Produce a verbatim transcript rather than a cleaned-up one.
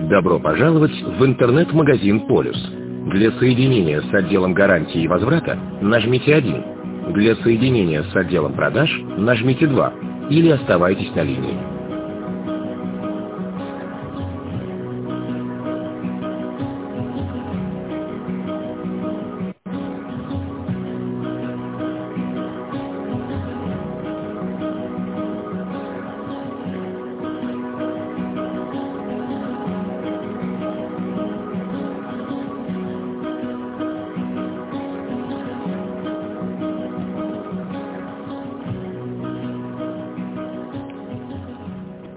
Добро пожаловать в интернет-магазин «Полюс». Для соединения с отделом гарантии и возврата нажмите один. Для соединения с отделом продаж нажмите два. Или оставайтесь на линии.